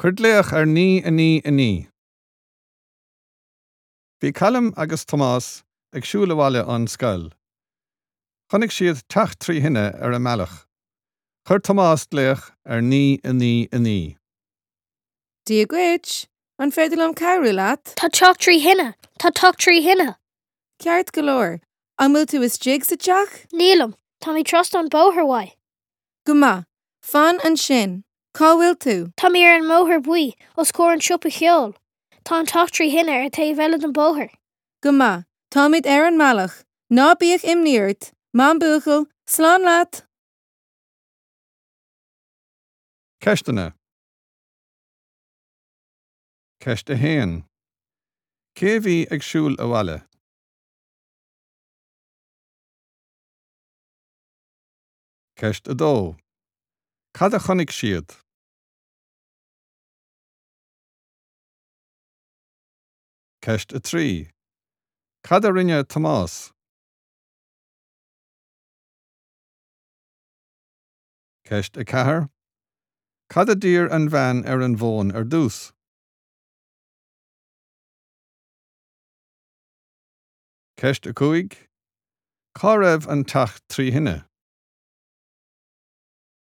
Cuirdléach ar ní a ní a ní. Bhí Calum agus Tomás ag siúl abhaile an scoil. Chonaic siad teach trí hine ar a mealach. Chuir Tomás léach ar ní a ní a ní. Dia gwyd, an féidir am cowrú leat. Tá teach trí hinne. Tá teach trí hinne. Ceart galore. An bhfuil tú is jig sa teach? Nílam, tá mí trust an bóthar wai. Guma, fan an sin. Cá bhfuil tú? Tá mí ar an móthar buí, os cór an siúpa cheol. Tá an teach trí hinne ar taobh eile an bóthar. Guma, tá míid ar an mealach. Ná bíoch imníirt. Man buachal, slán leat. Ceistena. Ceist a héan. Cé bhí ag siúl abhaile? Ceist a dó. Cad a chonaic siad? Ceist a trí. Cad a rinne Tomás? Ceist a chathair. Cad a dtír an bhean ar an bhón ar dús? Ceist a cúig. Cá raibh an teach trí hinne?